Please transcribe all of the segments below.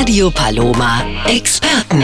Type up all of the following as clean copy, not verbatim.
Radio Paloma Experten.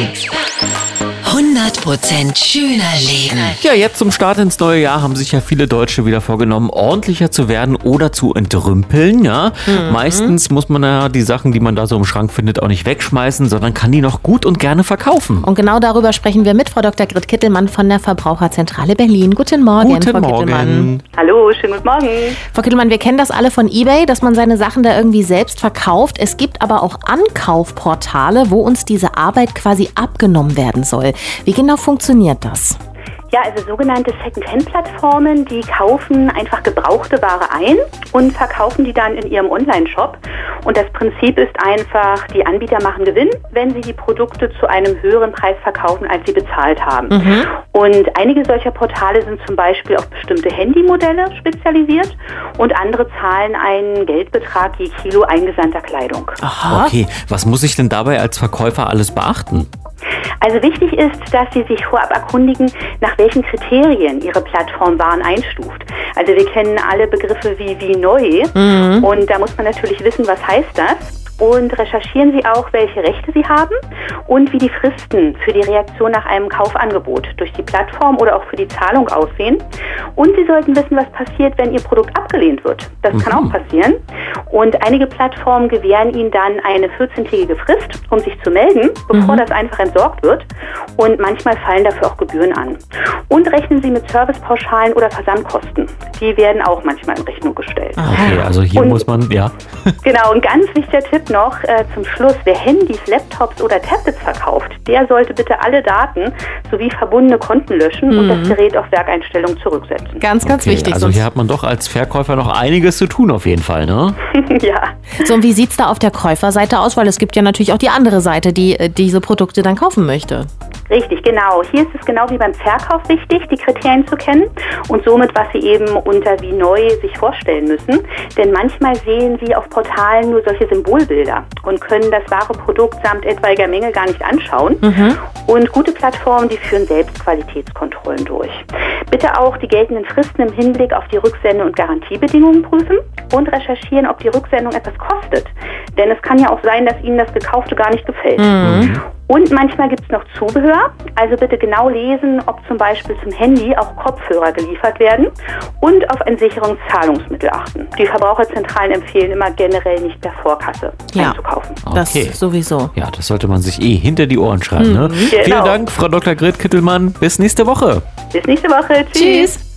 100% schöner Leben. Ja, jetzt zum Start ins neue Jahr haben sich ja viele Deutsche wieder vorgenommen, ordentlicher zu werden oder zu entrümpeln. Ja? Meistens muss man ja die Sachen, die man da so im Schrank findet, auch nicht wegschmeißen, sondern kann die noch gut und gerne verkaufen. Und genau darüber sprechen wir mit Frau Dr. Grit Kittelmann von der Verbraucherzentrale Berlin. Guten Morgen, Frau Kittelmann. Hallo, schönen guten Morgen. Frau Kittelmann, wir kennen das alle von eBay, dass man seine Sachen da irgendwie selbst verkauft. Es gibt aber auch Ankaufportale, wo uns diese Arbeit quasi abgenommen werden soll. Wie genau funktioniert das? Ja, also sogenannte Second-Hand-Plattformen, die kaufen einfach gebrauchte Ware ein und verkaufen die dann in ihrem Online-Shop. Und das Prinzip ist einfach, die Anbieter machen Gewinn, wenn sie die Produkte zu einem höheren Preis verkaufen, als sie bezahlt haben. Und einige solcher Portale sind zum Beispiel auf bestimmte Handymodelle spezialisiert und andere zahlen einen Geldbetrag je Kilo eingesandter Kleidung. Aha. Okay, was muss ich denn dabei als Verkäufer alles beachten? Also wichtig ist, dass Sie sich vorab erkundigen, nach welchen Kriterien Ihre Plattform Waren einstuft. Also wir kennen alle Begriffe wie neu und da muss man natürlich wissen, was heißt das. Und recherchieren Sie auch, welche Rechte Sie haben und wie die Fristen für die Reaktion nach einem Kaufangebot durch die Plattform oder auch für die Zahlung aussehen. Und Sie sollten wissen, was passiert, wenn Ihr Produkt abgelehnt wird. Das kann auch passieren. Und einige Plattformen gewähren Ihnen dann eine 14-tägige Frist, um sich zu melden, bevor das einfach entsorgt wird. Und manchmal fallen dafür auch Gebühren an. Und rechnen Sie mit Servicepauschalen oder Versandkosten. Die werden auch manchmal in Rechnung gestellt. Okay, also hier muss man, ja. Genau, ein ganz wichtiger Tipp noch zum Schluss. Wer Handys, Laptops oder Tablets verkauft, der sollte bitte alle Daten sowie verbundene Konten löschen und das Gerät auf Werkeinstellung zurücksetzen. Ganz wichtig. Also hier hat man doch als Verkäufer noch einiges zu tun auf jeden Fall, ne? Ja. So, und wie sieht es da auf der Käuferseite aus? Weil es gibt ja natürlich auch die andere Seite, die diese Produkte dann kaufen möchte. Richtig, genau. Hier ist es genau wie beim Verkauf wichtig, die Kriterien zu kennen und somit, was Sie eben unter wie neu sich vorstellen müssen. Denn manchmal sehen Sie auf Portalen nur solche Symbolbilder und können das wahre Produkt samt etwaiger Menge gar nicht anschauen. Und gute Plattformen, die führen selbst Qualitätskontrollen durch. Bitte auch die geltenden Fristen im Hinblick auf die Rücksende- und Garantiebedingungen prüfen und recherchieren, ob die Rücksendung etwas kostet. Denn es kann ja auch sein, dass Ihnen das Gekaufte gar nicht gefällt. Und manchmal gibt es noch Zubehör, also bitte genau lesen, ob zum Beispiel zum Handy auch Kopfhörer geliefert werden und auf ein sicheres Zahlungsmittel achten. Die Verbraucherzentralen empfehlen immer generell nicht per Vorkasse einzukaufen. Das sowieso. Ja, das sollte man sich hinter die Ohren schreiben. Ne? Genau. Vielen Dank, Frau Dr. Grit Kittelmann. Bis nächste Woche. Bis nächste Woche. Tschüss.